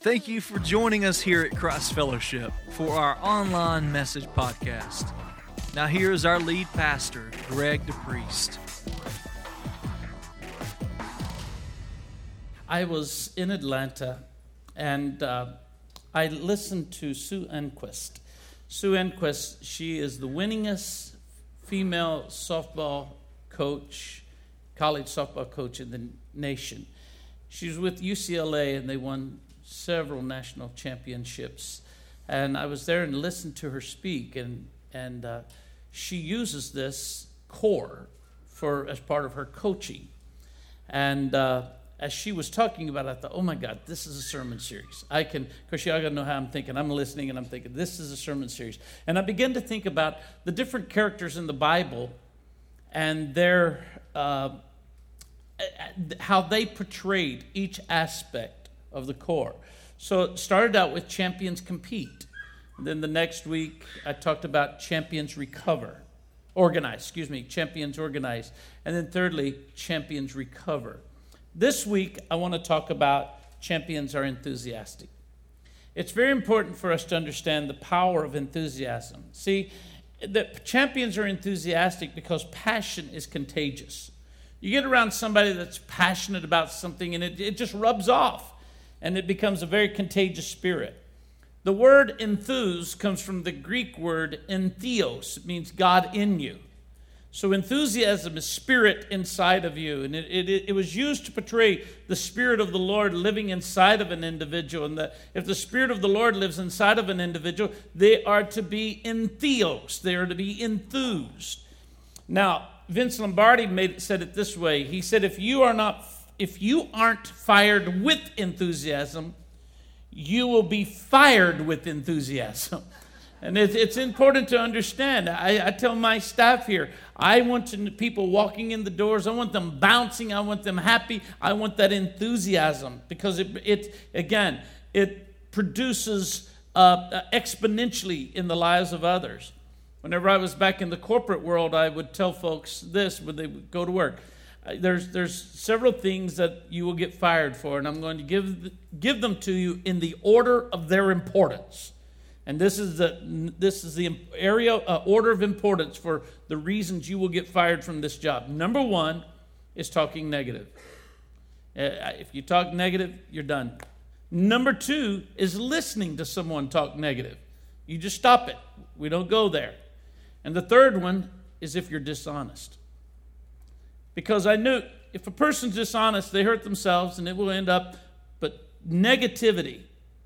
Thank you for joining us here at Christ Fellowship for our online message podcast. Now here is our lead pastor, Greg DePriest. I was in Atlanta and I listened to Sue Enquist. Sue Enquist, she is the winningest female softball coach, college softball coach in the nation. She was with UCLA and they won several national championships, and I was there and listened to her speak, and she uses this core as part of her coaching. And as she was talking about it, I thought, oh my God, this is a sermon series. Of course, y'all gotta know how I'm thinking. I'm listening and I'm thinking, this is a sermon series. And I began to think about the different characters in the Bible and their how they portrayed each aspect of the core. So it started out with champions compete. And then the next week, I talked about champions champions organize. And then thirdly, champions recover. This week, I want to talk about champions are enthusiastic. It's very important for us to understand the power of enthusiasm. See, the champions are enthusiastic because passion is contagious. You get around somebody that's passionate about something and it just rubs off. And it becomes a very contagious spirit. The word enthuse comes from the Greek word entheos. It means God in you. So enthusiasm is spirit inside of you. And it was used to portray the Spirit of the Lord living inside of an individual. And that if the Spirit of the Lord lives inside of an individual, they are to be entheos. They are to be enthused. Now, Vince Lombardi said it this way. He said, if you aren't fired with enthusiasm, you will be fired with enthusiasm. And it's important to understand. I tell my staff here, I want people walking in the doors, I want them bouncing, I want them happy, I want that enthusiasm because it produces exponentially in the lives of others. Whenever I was back in the corporate world, I would tell folks this when they would go to work. There's several things that you will get fired for, and I'm going to give them to you in the order of their importance. And this is the area order of importance for the reasons you will get fired from this job. Number one is talking negative. If you talk negative, you're done. Number two is listening to someone talk negative. You just stop it. We don't go there. And the third one is if you're dishonest. Because I knew if a person's dishonest, they hurt themselves and it will end up, but negativity,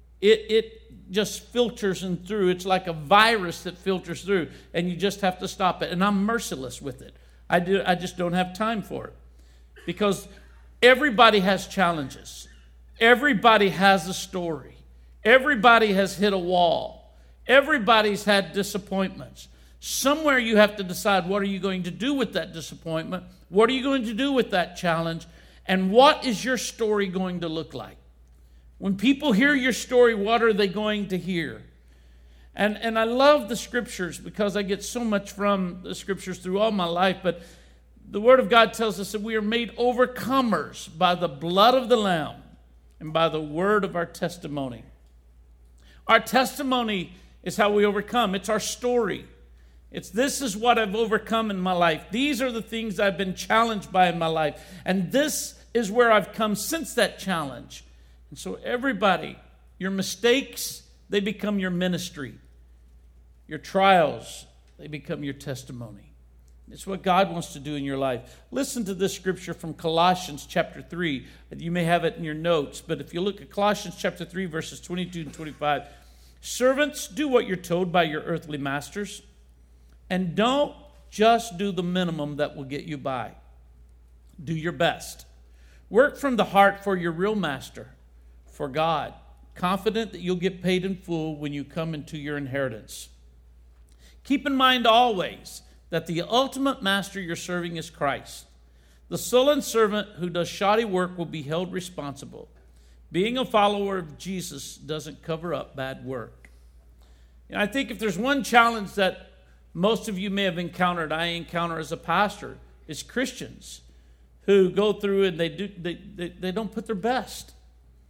it just filters through. It's like a virus that filters through and you just have to stop it. And I'm merciless with it. I just don't have time for it. Because everybody has challenges. Everybody has a story. Everybody has hit a wall. Everybody's had disappointments. Somewhere you have to decide what are you going to do with that disappointment? What are you going to do with that challenge? And what is your story going to look like? When people hear your story, what are they going to hear? And I love the scriptures because I get so much from the scriptures through all my life. But the Word of God tells us that we are made overcomers by the blood of the Lamb and by the word of our testimony. Our testimony is how we overcome. It's our story. This is what I've overcome in my life. These are the things I've been challenged by in my life. And this is where I've come since that challenge. And so everybody, your mistakes, they become your ministry. Your trials, they become your testimony. It's what God wants to do in your life. Listen to this scripture from Colossians chapter 3. You may have it in your notes, but if you look at Colossians chapter 3, verses 22 and 25. Servants, do what you're told by your earthly masters. And don't just do the minimum that will get you by. Do your best. Work from the heart for your real master, for God, confident that you'll get paid in full when you come into your inheritance. Keep in mind always that the ultimate master you're serving is Christ. The sullen servant who does shoddy work will be held responsible. Being a follower of Jesus doesn't cover up bad work. And I think if there's one challenge that most of you may have encountered, I encounter as a pastor, is Christians who go through and they don't put their best.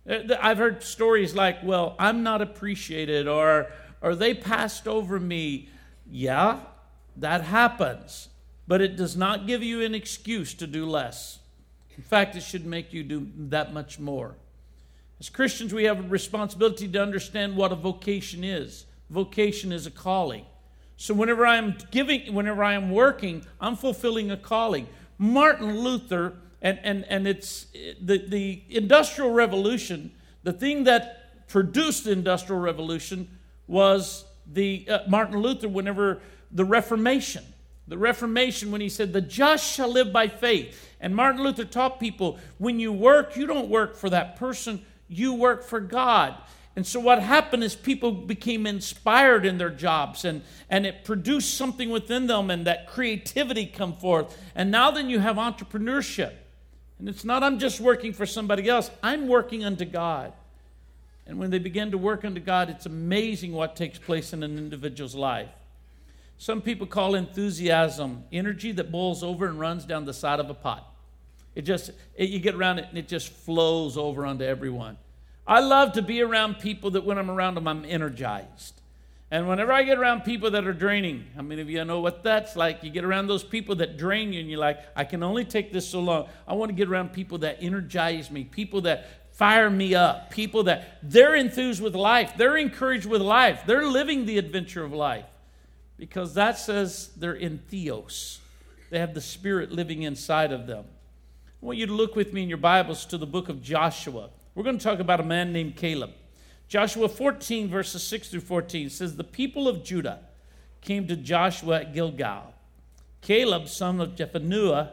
I've heard stories like, well, I'm not appreciated, or they passed over me. Yeah, that happens. But it does not give you an excuse to do less. In fact, it should make you do that much more. As Christians, we have a responsibility to understand what a vocation is. Vocation is a calling. So whenever I am working, I'm fulfilling a calling. Martin Luther, and it's the Industrial Revolution, the thing that produced the Industrial Revolution was Martin Luther, whenever the Reformation. The Reformation, when he said, the just shall live by faith. And Martin Luther taught people, when you work, you don't work for that person, you work for God. And so what happened is people became inspired in their jobs, and it produced something within them, and that creativity come forth. And now then you have entrepreneurship. And it's not I'm just working for somebody else, I'm working unto God. And when they begin to work unto God, it's amazing what takes place in an individual's life. Some people call enthusiasm energy that boils over and runs down the side of a pot. You get around it and it just flows over onto everyone. I love to be around people that when I'm around them, I'm energized. And whenever I get around people that are draining, how many of you know what that's like? You get around those people that drain you and you're like, I can only take this so long. I want to get around people that energize me, people that fire me up, people that they're enthused with life, they're encouraged with life, they're living the adventure of life. Because that says they're in theos. They have the Spirit living inside of them. I want you to look with me in your Bibles to the book of Joshua. We're going to talk about a man named Caleb. Joshua 14, verses 6 through 14 says, the people of Judah came to Joshua at Gilgal. Caleb, son of Jephunneh,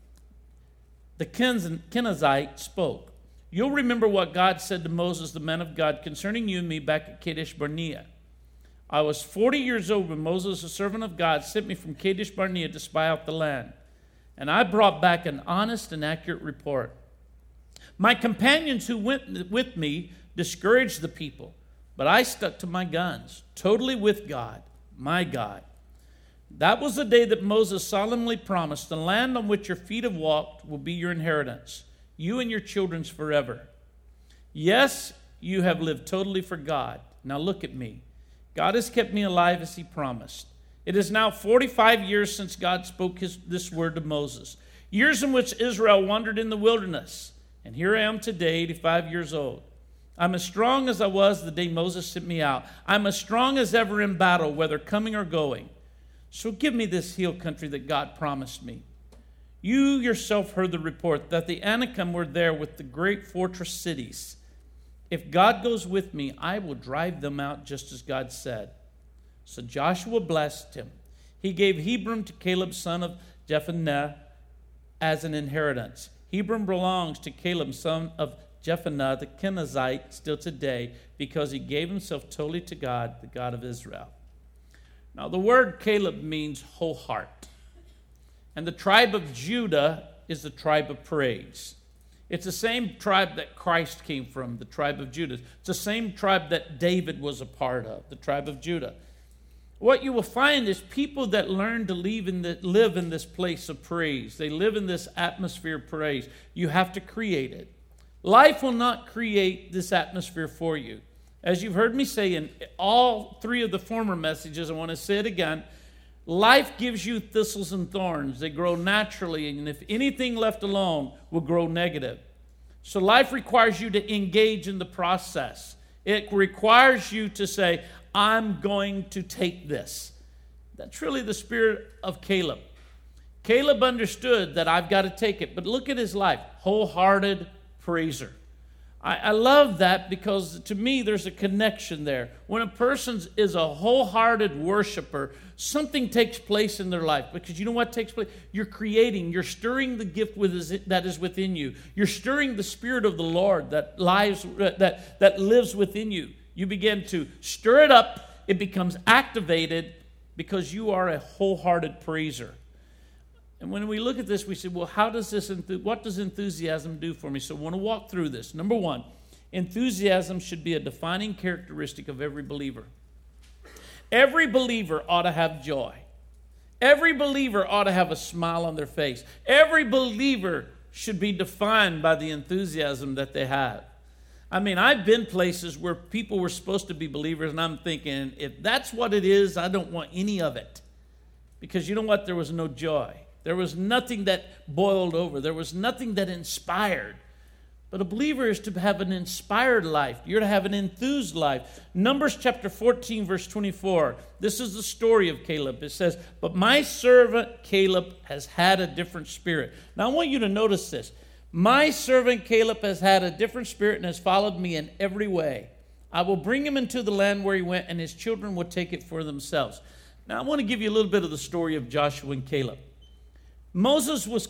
the Kenizzite, spoke. You'll remember what God said to Moses, the man of God, concerning you and me back at Kadesh Barnea. I was 40 years old when Moses, the servant of God, sent me from Kadesh Barnea to spy out the land. And I brought back an honest and accurate report. My companions who went with me discouraged the people, but I stuck to my guns, totally with God, my God. That was the day that Moses solemnly promised, the land on which your feet have walked will be your inheritance, you and your children's forever. Yes, you have lived totally for God. Now look at me. God has kept me alive as he promised. It is now 45 years since God spoke this word to Moses, years in which Israel wandered in the wilderness. And here I am today, 85 years old. I'm as strong as I was the day Moses sent me out. I'm as strong as ever in battle, whether coming or going. So give me this hill country that God promised me. You yourself heard the report that the Anakim were there with the great fortress cities. If God goes with me, I will drive them out just as God said. So Joshua blessed him. He gave Hebron to Caleb, son of Jephunneh, as an inheritance. Hebron belongs to Caleb, son of Jephunneh, the Kenizzite, still today, because he gave himself totally to God, the God of Israel. Now, the word Caleb means whole heart. And the tribe of Judah is the tribe of praise. It's the same tribe that Christ came from, the tribe of Judah. It's the same tribe that David was a part of, the tribe of Judah. What you will find is people that learn to live in this place of praise. They live in this atmosphere of praise. You have to create it. Life will not create this atmosphere for you. As you've heard me say in all three of the former messages, I want to say it again. Life gives you thistles and thorns. They grow naturally, and if anything left alone will grow negative. So life requires you to engage in the process. It requires you to say, I'm going to take this. That's really the spirit of Caleb. Caleb understood that I've got to take it, but look at his life. Wholehearted praiser. I love that because to me there's a connection there. When a person is a wholehearted worshiper, something takes place in their life. Because you know what takes place? You're creating, you're stirring the gift that is within you. You're stirring the Spirit of the Lord that lives within you. You begin to stir it up, it becomes activated because you are a wholehearted praiser. And when we look at this, we say, well, what does enthusiasm do for me? So I want to walk through this. Number one, enthusiasm should be a defining characteristic of every believer. Every believer ought to have joy. Every believer ought to have a smile on their face. Every believer should be defined by the enthusiasm that they have. I mean, I've been places where people were supposed to be believers, and I'm thinking, if that's what it is, I don't want any of it. Because you know what? There was no joy. There was nothing that boiled over. There was nothing that inspired. But a believer is to have an inspired life. You're to have an enthused life. Numbers chapter 14, verse 24. This is the story of Caleb. It says, "But my servant Caleb has had a different spirit." Now I want you to notice this. "My servant Caleb has had a different spirit and has followed me in every way. I will bring him into the land where he went, and his children will take it for themselves." Now I want to give you a little bit of the story of Joshua and Caleb. Moses was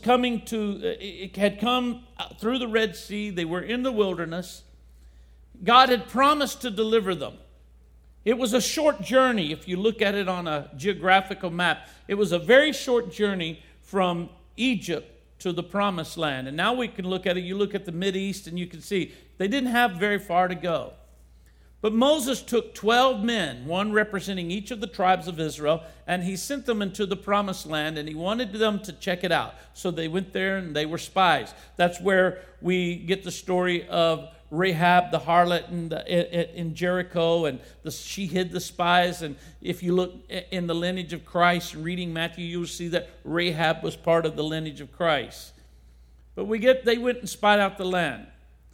had come through the Red Sea. They were in the wilderness. God had promised to deliver them. It was a short journey. If you look at it on a geographical map, it was a very short journey from Egypt to the Promised Land. And now we can look at it. You look at the Mideast and you can see they didn't have very far to go. But Moses took 12 men, one representing each of the tribes of Israel, and he sent them into the Promised Land, and he wanted them to check it out. So they went there, and they were spies. That's where we get the story of Rahab the harlot in Jericho, and she hid the spies. And if you look in the lineage of Christ and reading Matthew, you'll see that Rahab was part of the lineage of Christ. But they went and spied out the land.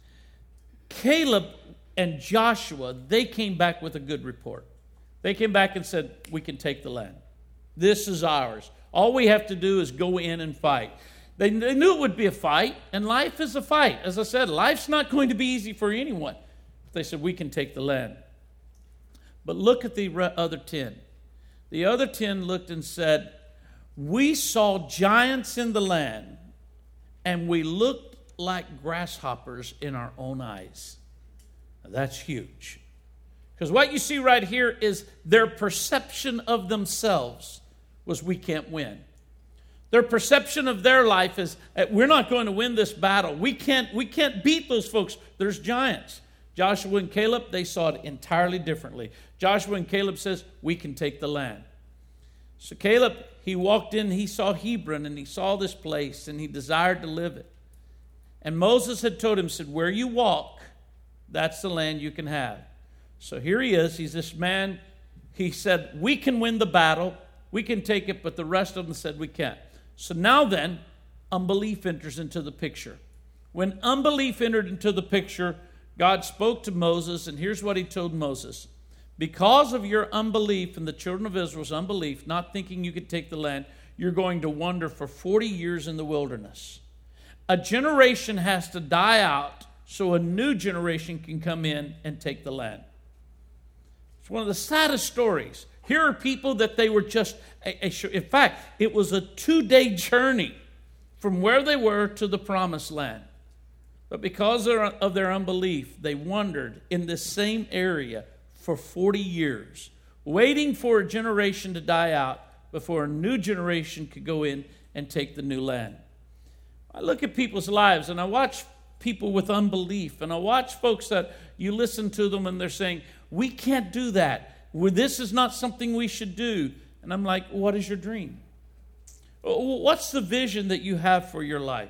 Caleb and Joshua, they came back with a good report. They came back and said, "We can take the land. This is ours. All we have to do is go in and fight." They knew it would be a fight, and life is a fight. As I said, life's not going to be easy for anyone. They said, "We can take the land." But look at the other 10. The other 10 looked and said, "We saw giants in the land, and we looked like grasshoppers in our own eyes." Now, that's huge. Because what you see right here is their perception of themselves was, we can't win. Their perception of their life is, we're not going to win this battle. We can't beat those folks. There's giants. Joshua and Caleb, they saw it entirely differently. Joshua and Caleb says, "We can take the land." So Caleb, he walked in, he saw Hebron, and he saw this place, and he desired to live it. And Moses had told him, said, "Where you walk, that's the land you can have." So here he is. He's this man. He said, "We can win the battle. We can take it," but the rest of them said, "We can't." So now then, unbelief enters into the picture. When unbelief entered into the picture, God spoke to Moses, and here's what he told Moses. "Because of your unbelief and the children of Israel's unbelief, not thinking you could take the land, you're going to wander for 40 years in the wilderness. A generation has to die out so a new generation can come in and take the land." It's one of the saddest stories. Here are people that they were just, in fact, it was a 2-day journey from where they were to the Promised Land. But because of their unbelief, they wandered in this same area for 40 years, waiting for a generation to die out before a new generation could go in and take the new land. I look at people's lives and I watch people with unbelief, and I watch folks that you listen to them and they're saying, "We can't do that. This is not something we should do." And I'm like, what is your dream? What's the vision that you have for your life?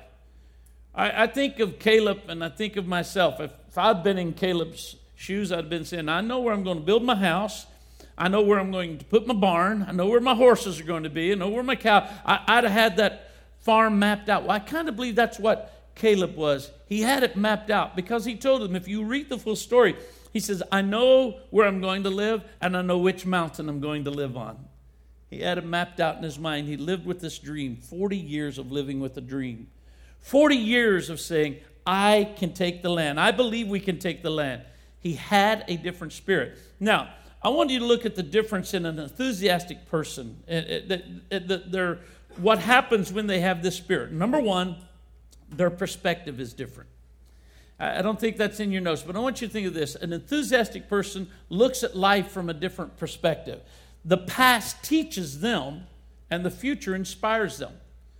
I think of Caleb and I think of myself. If I'd been in Caleb's shoes, I'd been saying, "I know where I'm going to build my house. I know where I'm going to put my barn. I know where my horses are going to be. I know where my cow." I'd have had that farm mapped out. Well, I kind of believe that's what Caleb was. He had it mapped out because he told them, if you read the full story, he says, "I know where I'm going to live, and I know which mountain I'm going to live on." He had it mapped out in his mind. He lived with this dream, 40 years of living with a dream. 40 years of saying, "I can take the land. I believe we can take the land." He had a different spirit. Now, I want you to look at the difference in an enthusiastic person. What happens when they have this spirit? Number one, their perspective is different. I don't think that's in your notes, but I want you to think of this. An enthusiastic person looks at life from a different perspective. The past teaches them, and the future inspires them.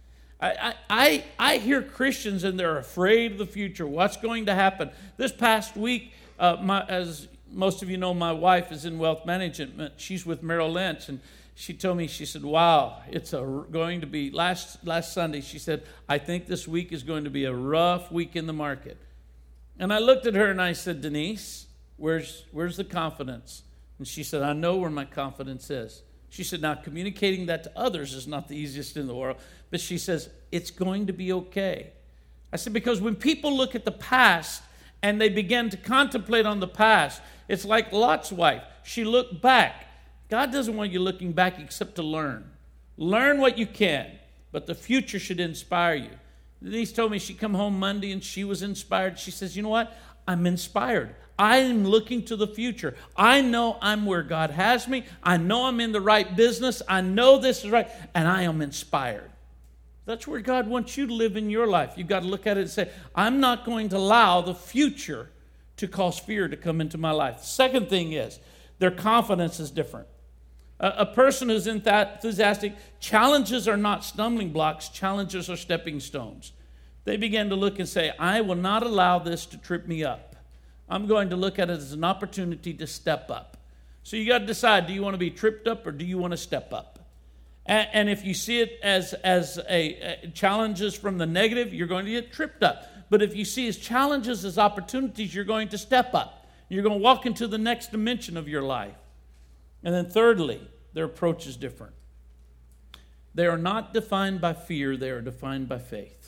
I hear Christians, and they're afraid of the future. What's going to happen? This past week, as most of you know, my wife is in wealth management. She's with Merrill Lynch, and she told me, she said, "Wow, it's going to be," last Sunday, she said, "I think this week is going to be a rough week in the market." And I looked at her and I said, Denise, where's the confidence? And she said, I know where my confidence is. She said, now communicating that to others is not the easiest in the world. But she says, it's going to be okay. I said, because when people look at the past and they begin to contemplate on the past, it's like Lot's wife. She looked back. God doesn't want you looking back except to learn. Learn what you can, but the future should inspire you. Denise told me she come home Monday and she was inspired. She says, you know what? I'm inspired. I'm looking to the future. I know I'm where God has me. I know I'm in the right business. I know this is right, and I am inspired. That's where God wants you to live in your life. You've got to look at it and say, I'm not going to allow the future to cause fear to come into my life. The second thing is, their confidence is different. A person who's enthusiastic, challenges are not stumbling blocks, challenges are stepping stones. They begin to look and say, I will not allow this to trip me up. I'm going to look at it as an opportunity to step up. So you got to decide, do you want to be tripped up or do you want to step up? And if you see it as challenges from the negative, you're going to get tripped up. But if you see as challenges as opportunities, you're going to step up. You're going to walk into the next dimension of your life. And then thirdly, their approach is different. They are not defined by fear, they are defined by faith.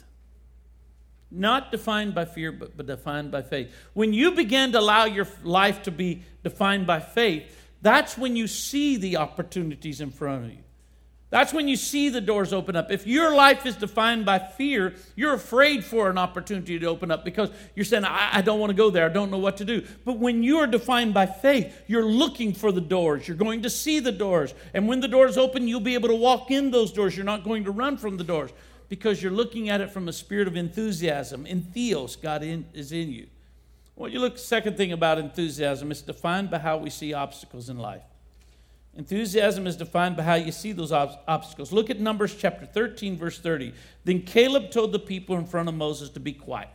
Not defined by fear, but defined by faith. When you begin to allow your life to be defined by faith, that's when you see the opportunities in front of you. That's when you see the doors open up. If your life is defined by fear, you're afraid for an opportunity to open up because you're saying, I don't want to go there. I don't know what to do. But when you are defined by faith, you're looking for the doors. You're going to see the doors. And when the doors open, you'll be able to walk in those doors. You're not going to run from the doors because you're looking at it from a spirit of enthusiasm. Entheos, God is in you. Well, you look, second thing about enthusiasm, it's defined by how we see obstacles in life. Enthusiasm is defined by how you see those obstacles. Look at Numbers chapter 13, verse 30. Then Caleb told the people in front of Moses to be quiet.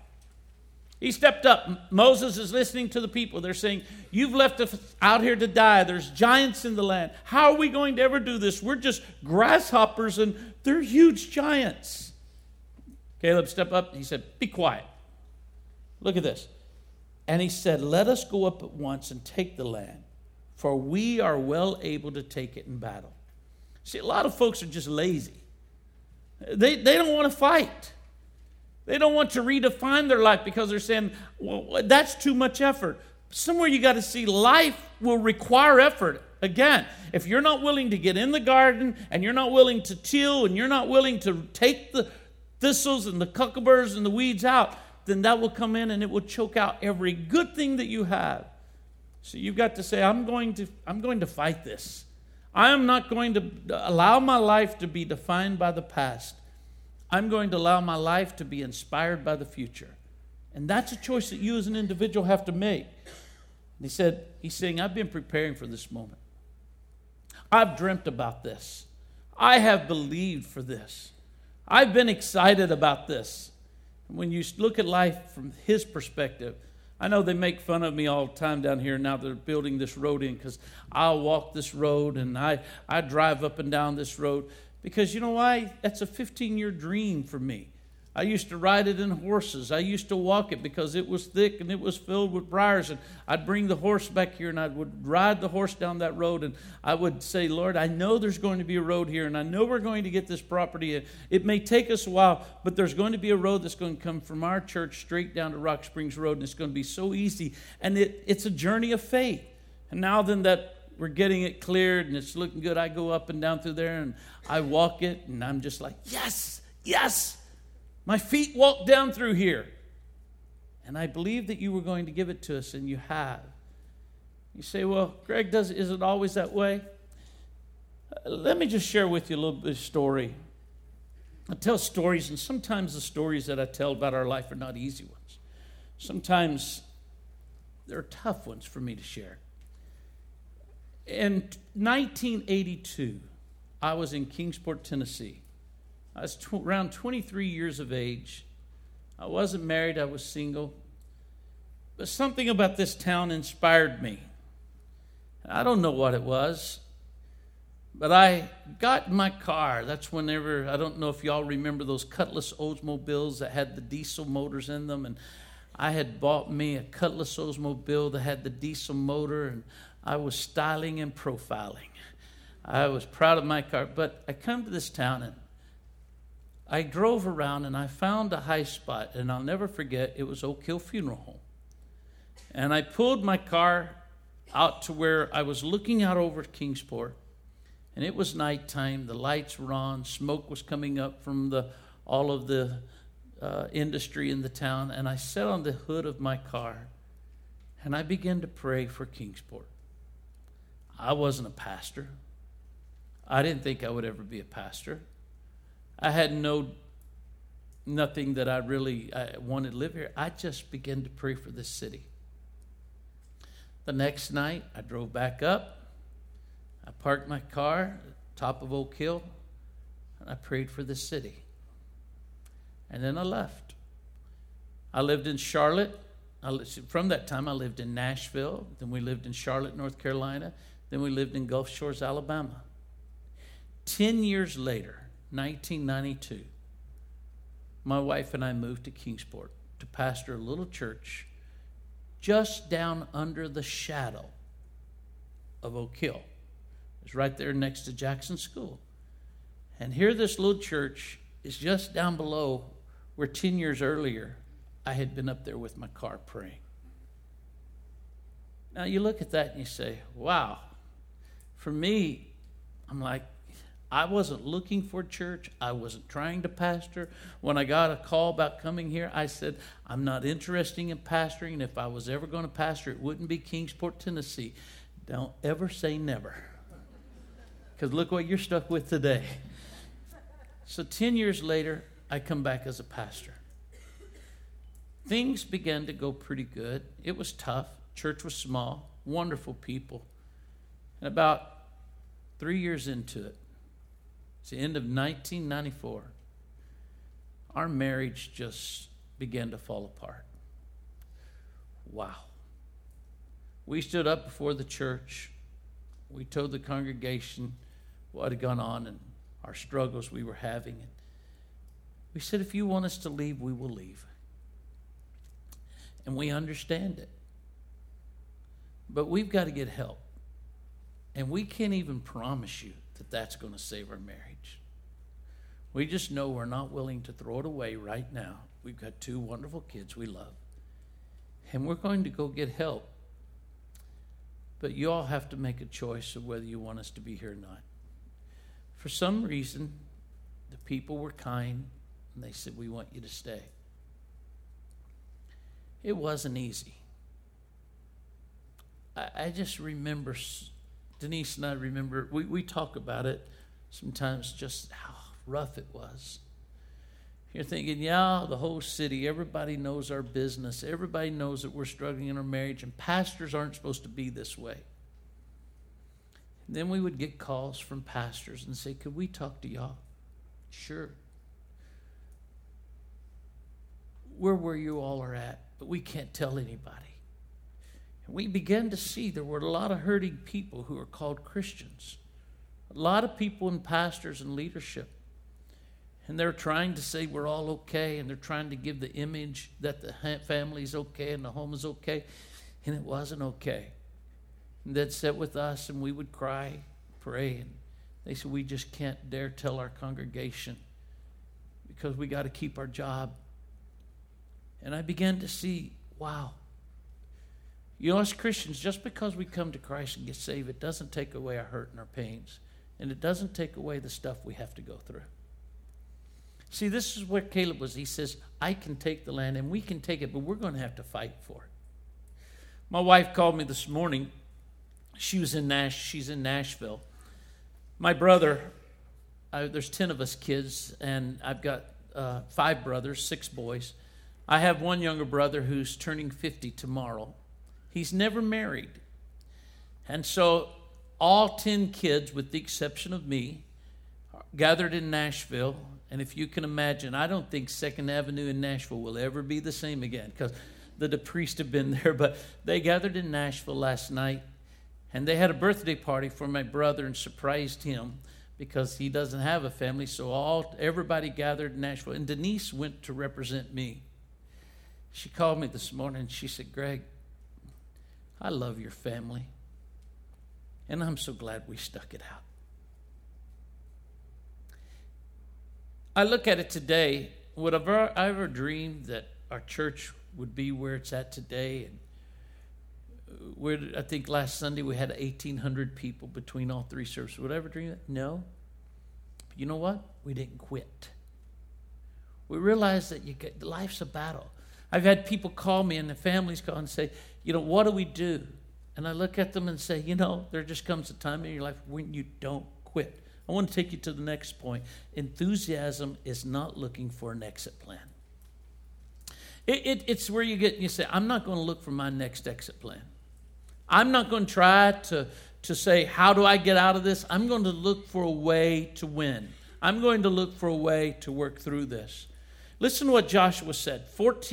He stepped up. Moses is listening to the people. They're saying, you've left us out here to die. There's giants in the land. How are we going to ever do this? We're just grasshoppers and they're huge giants. Caleb stepped up and he said, be quiet. Look at this. And he said, let us go up at once and take the land, for we are well able to take it in battle. See, a lot of folks are just lazy. They don't want to fight. They don't want to redefine their life because they're saying, well, that's too much effort. Somewhere you got to see life will require effort. Again, if you're not willing to get in the garden and you're not willing to till and you're not willing to take the thistles and the cucumbers and the weeds out, then that will come in and it will choke out every good thing that you have. So you've got to say, I'm going to fight this. I am not going to allow my life to be defined by the past. I'm going to allow my life to be inspired by the future. And that's a choice that you as an individual have to make. And he's saying, I've been preparing for this moment. I've dreamt about this. I have believed for this. I've been excited about this. And when you look at life from his perspective, I know they make fun of me all the time down here now they're building this road in because I'll walk this road and I drive up and down this road because you know why? That's a 15-year dream for me. I used to ride it in horses. I used to walk it because it was thick and it was filled with briars. And I'd bring the horse back here and I would ride the horse down that road. And I would say, Lord, I know there's going to be a road here and I know we're going to get this property. It may take us a while, but there's going to be a road that's going to come from our church straight down to Rock Springs Road. And it's going to be so easy. And it's a journey of faith. And now then that we're getting it cleared and it's looking good, I go up and down through there and I walk it and I'm just like, yes, yes. My feet walked down through here. And I believe that you were going to give it to us, and you have. You say, well, Greg, is it always that way? Let me just share with you a little bit of story. I tell stories, and sometimes the stories that I tell about our life are not easy ones. Sometimes they're tough ones for me to share. In 1982, I was in Kingsport, Tennessee. I was around 23 years of age. I wasn't married, I was single. But something about this town inspired me. I don't know what it was, but I got in my car. That's whenever, I don't know if y'all remember those Cutlass Oldsmobiles that had the diesel motors in them. And I had bought me a Cutlass Oldsmobile that had the diesel motor, and I was styling and profiling. I was proud of my car. But I come to this town, and I drove around, and I found a high spot, and I'll never forget, it was Oak Hill Funeral Home. And I pulled my car out to where I was looking out over Kingsport, and it was nighttime. The lights were on. Smoke was coming up from all of the industry in the town. And I sat on the hood of my car, and I began to pray for Kingsport. I wasn't a pastor. I didn't think I would ever be a pastor. I had nothing that I wanted to live here. I just began to pray for this city. The next night, I drove back up. I parked my car at the top of Oak Hill, and I prayed for the city. And then I left. I lived in Charlotte. From that time, I lived in Nashville. Then we lived in Charlotte, North Carolina. Then we lived in Gulf Shores, Alabama. 10 years later, 1992, my wife and I moved to Kingsport to pastor a little church just down under the shadow of Oak Hill. It's right there next to Jackson School. And here this little church is just down below where 10 years earlier I had been up there with my car praying. Now you look at that and you say, wow. For me, I'm like, I wasn't looking for church. I wasn't trying to pastor. When I got a call about coming here, I said, I'm not interested in pastoring. And if I was ever going to pastor, it wouldn't be Kingsport, Tennessee. Don't ever say never. Because look what you're stuck with today. So 10 years later, I come back as a pastor. Things began to go pretty good. It was tough. Church was small. Wonderful people. And about 3 years into it, it's the end of 1994, our marriage just began to fall apart. Wow. We stood up before the church. We told the congregation what had gone on and our struggles we were having. And we said, if you want us to leave, we will leave. And we understand it. But we've got to get help. And we can't even promise you that that's going to save our marriage. We just know we're not willing to throw it away right now. We've got 2 wonderful kids we love. And we're going to go get help. But you all have to make a choice of whether you want us to be here or not. For some reason, the people were kind, and they said, we want you to stay. It wasn't easy. I just remember, Denise and I remember, we talk about it sometimes, just how rough it was. You're thinking, yeah, the whole city, everybody knows our business. Everybody knows that we're struggling in our marriage, and pastors aren't supposed to be this way. And then we would get calls from pastors and say, could we talk to y'all? Sure. We're where you all are at, but we can't tell anybody. And we began to see there were a lot of hurting people who are called Christians. A lot of people in pastors and leadership. And they're trying to say we're all okay, and they're trying to give the image that the family's okay and the home is okay, and it wasn't okay. And they'd sit with us, and we would cry, pray, and they said, we just can't dare tell our congregation because we got to keep our job. And I began to see, wow. You know, as Christians, just because we come to Christ and get saved, it doesn't take away our hurt and our pains, and it doesn't take away the stuff we have to go through. See, this is where Caleb was. He says, I can take the land, and we can take it, but we're going to have to fight for it. My wife called me this morning. She's in Nashville. My brother, there's 10 of us kids, and I've got 5 brothers, 6 boys. I have one younger brother who's turning 50 tomorrow. He's never married. And so all 10 kids, with the exception of me, gathered in Nashville. And if you can imagine, I don't think 2nd Avenue in Nashville will ever be the same again because the DePriest have been there. But they gathered in Nashville last night, and they had a birthday party for my brother and surprised him because he doesn't have a family. So everybody gathered in Nashville, and Denise went to represent me. She called me this morning and she said, Greg, I love your family. And I'm so glad we stuck it out. I look at it today, would I ever dreamed that our church would be where it's at today? And I think last Sunday we had 1,800 people between all three services. Would I ever dream that? No. But you know what? We didn't quit. We realized that life's a battle. I've had people call me and the families call and say, what do we do? And I look at them and say, there just comes a time in your life when you don't quit. I want to take you to the next point. Enthusiasm is not looking for an exit plan. It's where you say, I'm not going to look for my next exit plan. I'm not going to try to say, how do I get out of this? I'm going to look for a way to win. I'm going to look for a way to work through this. Listen to what Joshua said.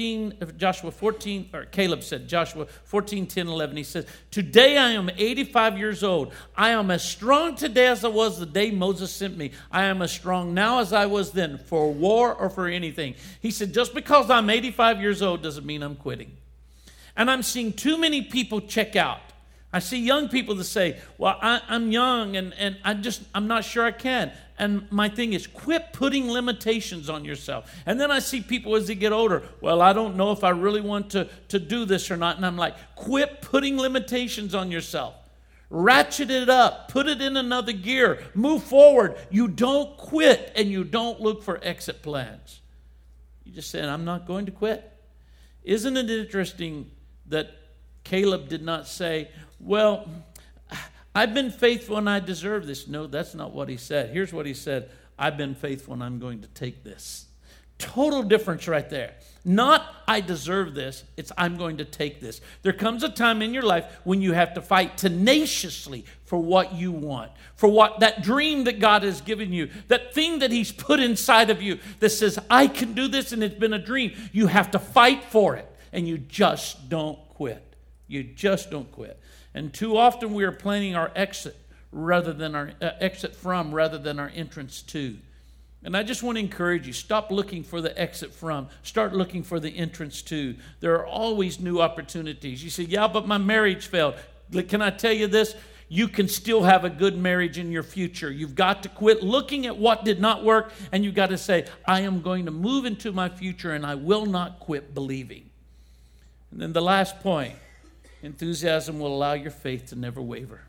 Caleb said, Joshua 14, 10, 11. He says, today I am 85 years old. I am as strong today as I was the day Moses sent me. I am as strong now as I was then, for war or for anything. He said, just because I'm 85 years old doesn't mean I'm quitting. And I'm seeing too many people check out. I see young people that say, well, I'm young and I'm not sure I can. And my thing is, quit putting limitations on yourself. And then I see people as they get older, well, I don't know if I really want to do this or not. And I'm like, quit putting limitations on yourself. Ratchet it up. Put it in another gear. Move forward. You don't quit and you don't look for exit plans. You just say, I'm not going to quit. Isn't it interesting that Caleb did not say, well, I've been faithful and I deserve this. No, that's not what he said. Here's what he said. I've been faithful and I'm going to take this. Total difference right there. Not I deserve this. It's I'm going to take this. There comes a time in your life when you have to fight tenaciously for what you want, for what that dream that God has given you, that thing that he's put inside of you that says, I can do this and it's been a dream. You have to fight for it and you just don't quit. You just don't quit. And too often we are planning our exit rather than our exit from rather than our entrance to. And I just want to encourage you, stop looking for the exit from. Start looking for the entrance to. There are always new opportunities. You say, yeah, but my marriage failed. Can I tell you this? You can still have a good marriage in your future. You've got to quit looking at what did not work, and you've got to say, I am going to move into my future, and I will not quit believing. And then the last point. Enthusiasm will allow your faith to never waver.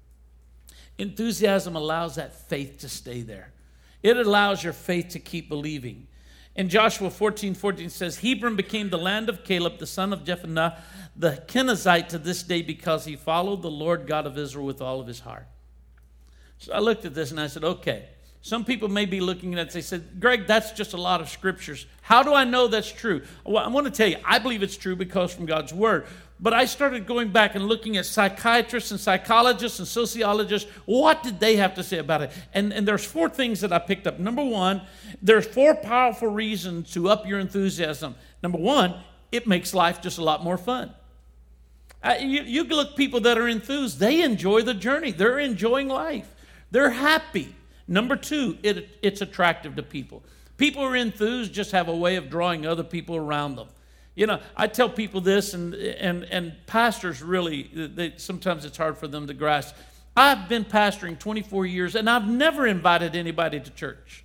Enthusiasm allows that faith to stay there. It allows your faith to keep believing. In Joshua 14:14 says, Hebron became the land of Caleb, the son of Jephunneh, the Kenizzite, to this day because he followed the Lord God of Israel with all of his heart. So I looked at this and I said, okay. Some people may be looking at it and they said, Greg, that's just a lot of scriptures. How do I know that's true? Well, I want to tell you, I believe it's true because from God's word. But I started going back and looking at psychiatrists and psychologists and sociologists. What did they have to say about it? And there's 4 things that I picked up. Number 1, there's 4 powerful reasons to up your enthusiasm. Number 1, it makes life just a lot more fun. You look at people that are enthused. They enjoy the journey. They're enjoying life. They're happy. Number 2, it's attractive to people. People who are enthused just have a way of drawing other people around them. I tell people this, and pastors really, sometimes it's hard for them to grasp. I've been pastoring 24 years, and I've never invited anybody to church.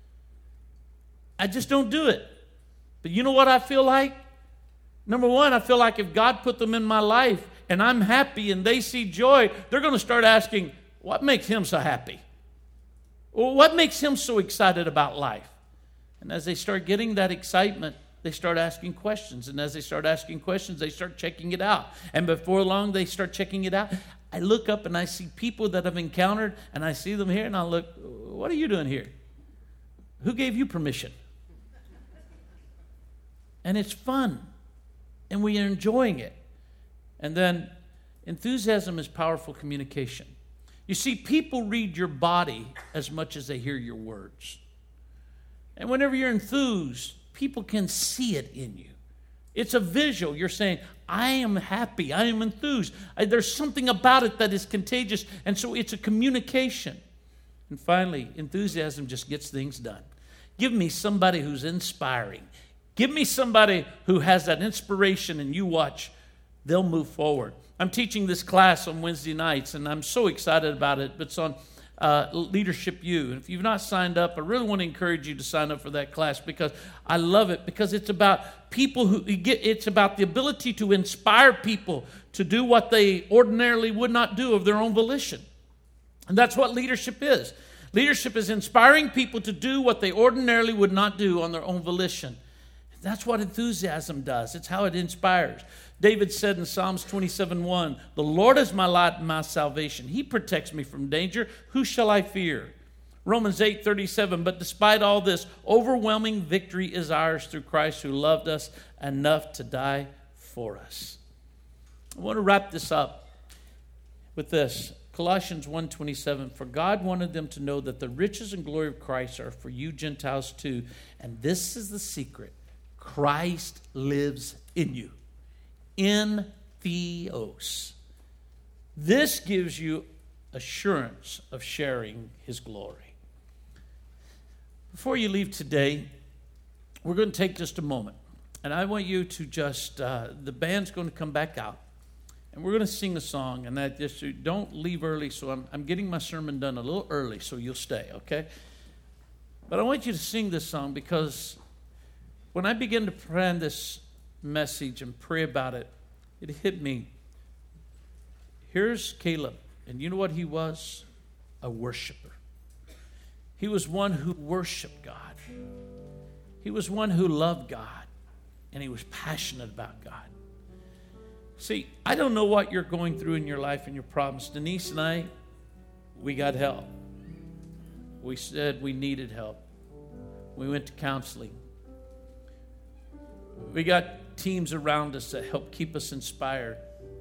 I just don't do it. But you know what I feel like? Number 1, I feel like if God put them in my life, and I'm happy, and they see joy, they're going to start asking, what makes him so happy? Well, what makes him so excited about life? And as they start getting that excitement, they start asking questions. And as they start asking questions, they start checking it out. And before long, they start checking it out. I look up and I see people that I've encountered, and I see them here, and I look, what are you doing here? Who gave you permission? And it's fun. And we are enjoying it. And then enthusiasm is powerful communication. You see, people read your body as much as they hear your words. And whenever you're enthused, people can see it in you. It's a visual. You're saying, I am happy. I am enthused. There's something about it that is contagious. And so it's a communication. And finally, enthusiasm just gets things done. Give me somebody who's inspiring. Give me somebody who has that inspiration, and you watch, they'll move forward. I'm teaching this class on Wednesday nights, and I'm so excited about it. But it's on Leadership U. And if you've not signed up, I really want to encourage you to sign up for that class, because I love it, because it's about people it's about the ability to inspire people to do what they ordinarily would not do of their own volition. And that's what leadership is. Leadership is inspiring people to do what they ordinarily would not do on their own volition. That's what enthusiasm does. It's how it inspires. David said in Psalms 27:1, "The Lord is my light and my salvation. He protects me from danger. Who shall I fear?" Romans 8:37, "But despite all this, overwhelming victory is ours through Christ who loved us enough to die for us." I want to wrap this up with this. Colossians 1:27, "For God wanted them to know that the riches and glory of Christ are for you Gentiles too. And this is the secret. Christ lives in you." In Theos. This gives you assurance of sharing his glory. Before you leave today, we're going to take just a moment. And I want you to just, the band's going to come back out. And we're going to sing a song. And that just, don't leave early. So I'm getting my sermon done a little early, so you'll stay, okay? But I want you to sing this song, because when I began to plan this message and pray about it, it hit me. Here's Caleb, and you know what he was? A worshiper. He was one who worshiped God. He was one who loved God, and he was passionate about God. See, I don't know what you're going through in your life and your problems. Denise and I, we got help. We said we needed help. We went to counseling. We got teams around us that help keep us inspired.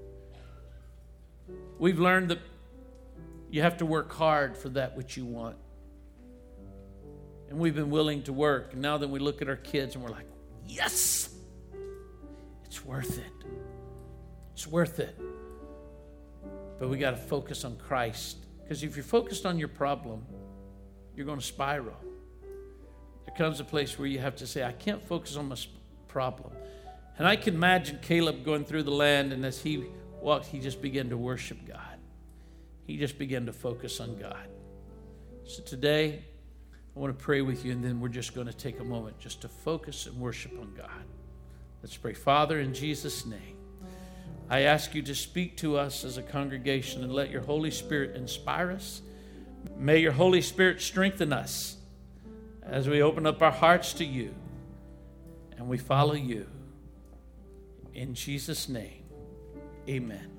We've learned that you have to work hard for that which you want. And we've been willing to work. And now then we look at our kids and we're like, yes, it's worth it. It's worth it. But we got to focus on Christ. Because if you're focused on your problem, you're going to spiral. There comes a place where you have to say, I can't focus on my problem. And I can imagine Caleb going through the land, and as he walked, he just began to worship God. He just began to focus on God. So today, I want to pray with you, and then we're just going to take a moment just to focus and worship on God. Let's pray. Father, in Jesus' name, I ask you to speak to us as a congregation and let your Holy Spirit inspire us. May your Holy Spirit strengthen us as we open up our hearts to you and we follow you. In Jesus' name, amen.